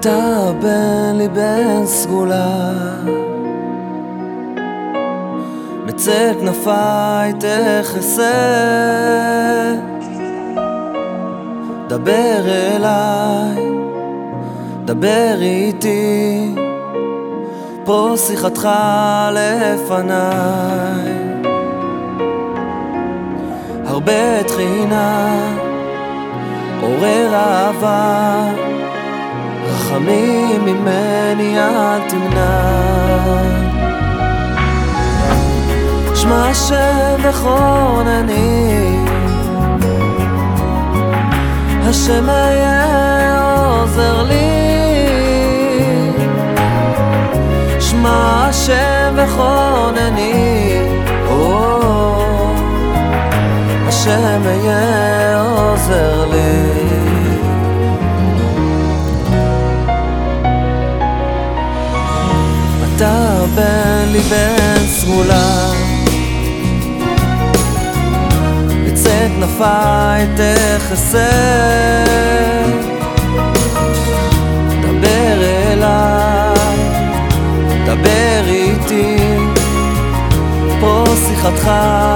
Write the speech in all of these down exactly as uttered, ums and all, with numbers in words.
אתה בן לי בן סגולה, בצל כנפיי תחסה, דבר אליי, דבר איתי, פה שיחתך לפניי. הרבה תחינה, עורר אהבה, רחמים ממני אל תמנע. שמע השם וחונני, השם היה עוזר לי. שמע השם וחונני, השם היה עוזר לי. אתה בן לי בן סגולה, בצל כנפיי תחסה, דבר אליי, דבר איתי, פה שיחתך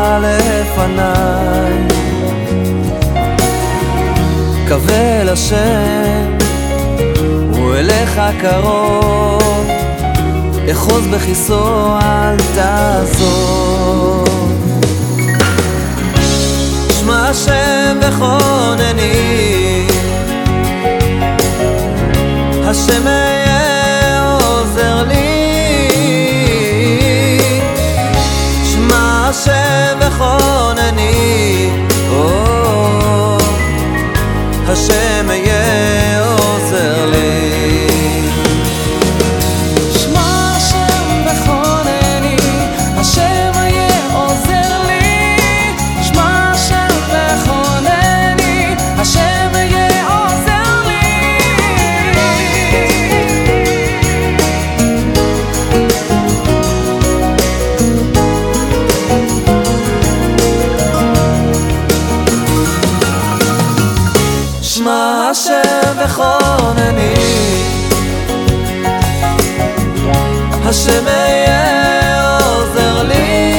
לפניי. קבל השם, הוא אליך קרוב, אחוז בכיסו אל תעזוב. שמע השם וחונני, השם היה עוזר לי. שמע השם וחונני, השם היה עוזר לי. שמע השם וחונני, השם היה עוזר לי.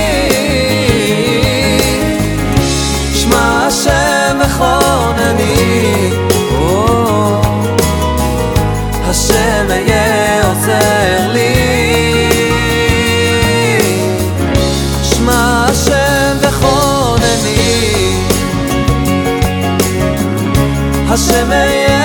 שמע השם וחונני, השם היה עוזר לי. שמע השם וחונני, השם היה